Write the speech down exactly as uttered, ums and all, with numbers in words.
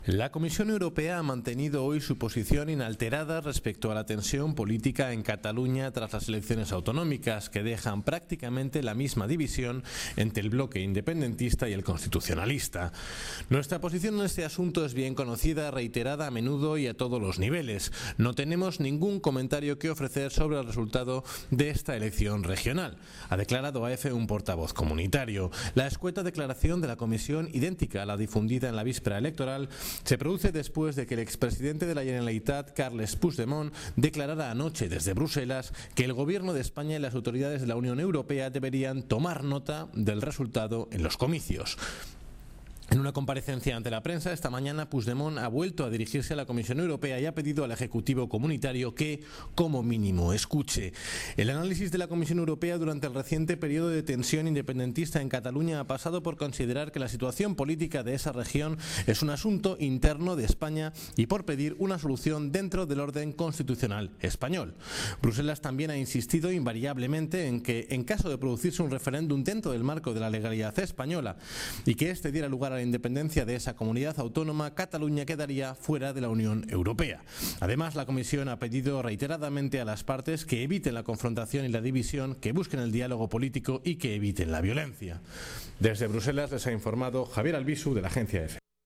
La Comisión Europea ha mantenido hoy su posición inalterada respecto a la tensión política en Cataluña tras las elecciones autonómicas, que dejan prácticamente la misma división entre el bloque independentista y el constitucionalista. Nuestra posición en este asunto es bien conocida, reiterada a menudo y a todos los niveles. No tenemos ningún comentario que ofrecer sobre el resultado de esta elección regional, ha declarado a EFE un portavoz comunitario. La escueta declaración de la Comisión, idéntica a la difundida en la víspera electoral, se produce después de que el expresidente de la Generalitat, Carles Puigdemont, declarara anoche desde Bruselas que el Gobierno de España y las autoridades de la Unión Europea deberían tomar nota del resultado en los comicios. En una comparecencia ante la prensa esta mañana, Puigdemont ha vuelto a dirigirse a la Comisión Europea y ha pedido al Ejecutivo comunitario que, como mínimo, escuche. El análisis de la Comisión Europea durante el reciente periodo de tensión independentista en Cataluña ha pasado por considerar que la situación política de esa región es un asunto interno de España y por pedir una solución dentro del orden constitucional español. Bruselas también ha insistido invariablemente en que, en caso de producirse un referéndum dentro del marco de la legalidad española y que éste diera lugar a la independencia de esa comunidad autónoma, Cataluña quedaría fuera de la Unión Europea. Además, la Comisión ha pedido reiteradamente a las partes que eviten la confrontación y la división, que busquen el diálogo político y que eviten la violencia. Desde Bruselas les ha informado Javier Albisu, de la agencia EFE.